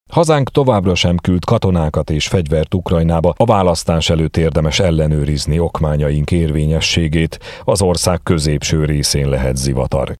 Hazánk továbbra sem küld katonákat és fegyvert Ukrajnába, a választás előtt érdemes ellenőrizni okmányaink érvényességét, az ország középső részén lehet zivatar.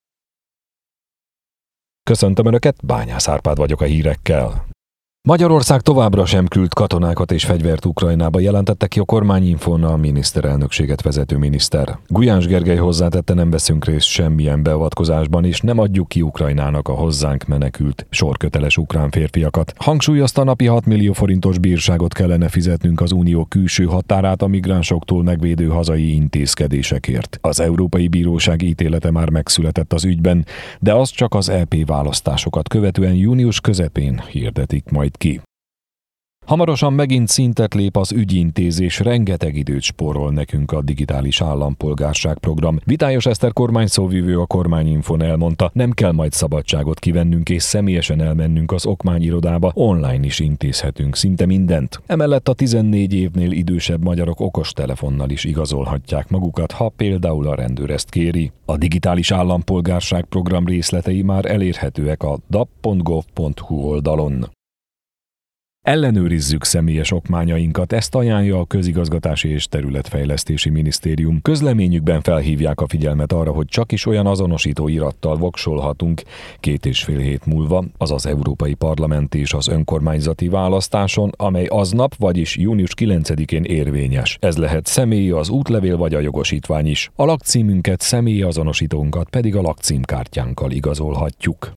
Köszöntöm Önöket, Bányász Árpád vagyok a hírekkel. Magyarország továbbra sem küld katonákat és fegyvert Ukrajnába, jelentette ki a Kormányinfón a miniszterelnökséget vezető miniszter. Gulyás Gergely hozzátette, nem veszünk részt semmilyen beavatkozásban, és nem adjuk ki Ukrajnának a hozzánk menekült sorköteles ukrán férfiakat. Hangsúlyozta, napi 6 millió forintos bírságot kellene fizetnünk az unió külső határát a migránsoktól megvédő hazai intézkedésekért. Az Európai Bíróság ítélete már megszületett az ügyben, de az csak az EP választásokat követően június közepén hirdetik majd ki. Hamarosan megint szintet lép az ügyintézés, rengeteg időt spórol nekünk a digitális állampolgárság program. Vitályos Eszter kormányszóvivő a Kormányinfón elmondta, nem kell majd szabadságot kivennünk és személyesen elmennünk az okmányirodába, online is intézhetünk szinte mindent. Emellett a 14 évnél idősebb magyarok okostelefonnal is igazolhatják magukat, ha például a rendőr ezt kéri. A digitális állampolgárság program részletei már elérhetőek a dap.gov.hu oldalon. Ellenőrizzük személyes okmányainkat, ezt ajánlja a Közigazgatási és Területfejlesztési Minisztérium. Közleményükben felhívják a figyelmet arra, hogy csak is olyan azonosító irattal voksolhatunk 2,5 hét múlva, azaz Európai Parlament és az önkormányzati választáson, amely aznap, vagyis június 9-én érvényes. Ez lehet személyi, az útlevél vagy a jogosítvány is. A lakcímünket, személyi azonosítónkat pedig a lakcímkártyánkkal igazolhatjuk.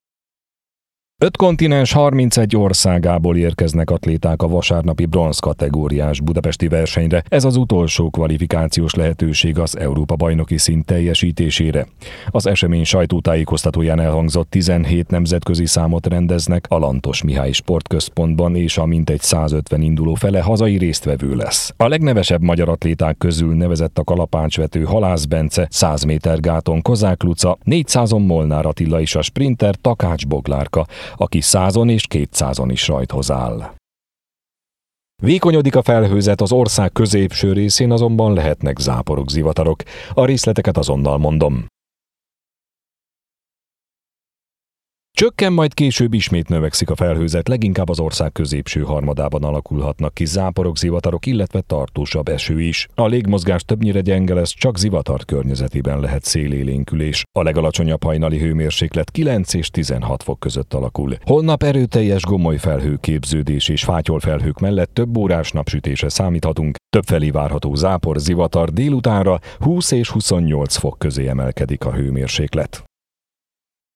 5 kontinens 31 országából érkeznek atléták a vasárnapi bronz kategóriás budapesti versenyre. Ez az utolsó kvalifikációs lehetőség az Európa-bajnoki szint teljesítésére. Az esemény sajtótájékoztatóján elhangzott, 17 nemzetközi számot rendeznek a Lantos Mihály Sportközpontban, és a mintegy 150 induló fele hazai résztvevő lesz. A legnevesebb magyar atléták közül nevezett a kalapácsvető Halász Bence, 100 méter gáton Kozák Luca, 400-on Molnár Attila és a sprinter Takács Boglárka, aki 100-on és 200-on is rajthoz áll. Vékonyodik a felhőzet, az ország középső részén azonban lehetnek záporok, zivatarok. A részleteket azonnal mondom. Csökken, majd később ismét növekszik a felhőzet, leginkább az ország középső harmadában alakulhatnak ki záporok, zivatarok, illetve tartósabb eső is. A légmozgás többnyire gyenge lesz, csak zivatar környezetében lehet szélélénkülés. A legalacsonyabb hajnali hőmérséklet 9 és 16 fok között alakul. Holnap erőteljes gomoly felhőképződés és fátyolfelhők mellett több órás napsütésre számíthatunk. Többfelé várható zápor, zivatar, délutánra 20 és 28 fok közé emelkedik a hőmérséklet.